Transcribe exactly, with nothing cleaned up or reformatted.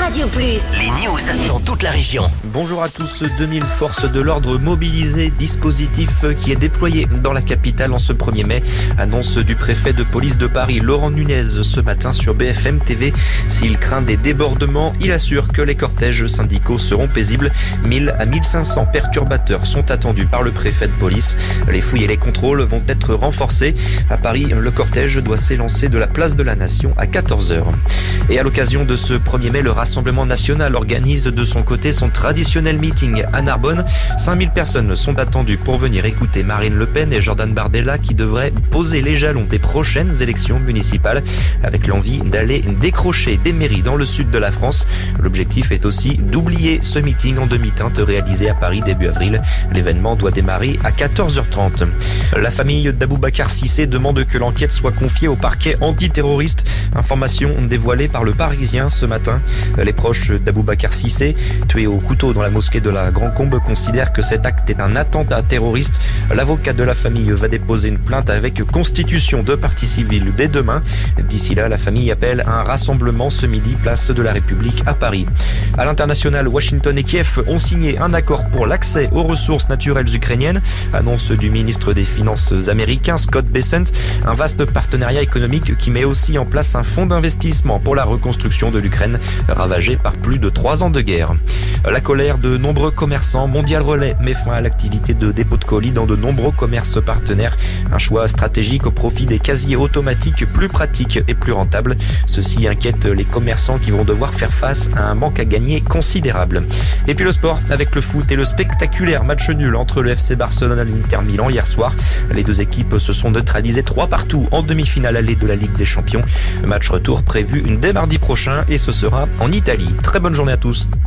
Radio Plus. Les news dans toute la région. Bonjour à tous. deux mille forces de l'ordre mobilisées, dispositif qui est déployé dans la capitale en ce premier mai. Annonce du préfet de police de Paris, Laurent Nunez, ce matin sur B F M T V. S'il craint des débordements, il assure que les cortèges syndicaux seront paisibles. mille à mille cinq cents perturbateurs sont attendus par le préfet de police. Les fouilles et les contrôles vont être renforcés. À Paris, le cortège doit s'élancer de la place de la Nation à quatorze heures. Et à l'occasion de ce premier mai, le Rassemblement national organise de son côté son traditionnel meeting à Narbonne. cinq mille personnes sont attendues pour venir écouter Marine Le Pen et Jordan Bardella qui devraient poser les jalons des prochaines élections municipales avec l'envie d'aller décrocher des mairies dans le sud de la France. L'objectif est aussi d'oublier ce meeting en demi-teinte réalisé à Paris début avril. L'événement doit démarrer à quatorze heures trente. La famille d'Aboubacar Cissé demande que l'enquête soit confiée au parquet antiterroriste. Information dévoilée par le Parisien ce matin. Les proches d'Aboubacar Cissé, tué au couteau dans la mosquée de la Grand-Combe, considèrent que cet acte est un attentat terroriste. L'avocat de la famille va déposer une plainte avec constitution de partie civile dès demain. D'ici là, la famille appelle à un rassemblement ce midi, place de la République à Paris. À l'international, Washington et Kiev ont signé un accord pour l'accès aux ressources naturelles ukrainiennes. Annonce du ministre des Finances américain, Scott Bessent. Un vaste partenariat économique qui met aussi en place un fonds d'investissement pour la reconstruction de l'Ukraine, ravagée par plus de trois ans de guerre. La colère de nombreux commerçants. Mondial Relais met fin à l'activité de dépôt de colis dans de nombreux commerces partenaires. Un choix stratégique au profit des casiers automatiques plus pratiques et plus rentables. Ceci inquiète les commerçants qui vont devoir faire face à un manque à gagner considérable. Et puis le sport avec le foot et le spectaculaire match nul entre le F C Barcelone et l'Inter Milan hier soir. Les deux équipes se sont neutralisées trois partout en demi-finale allée de la Ligue des Champions. Match retour prévu dès mardi prochain et ce sera en Italie. Très bonne journée à tous.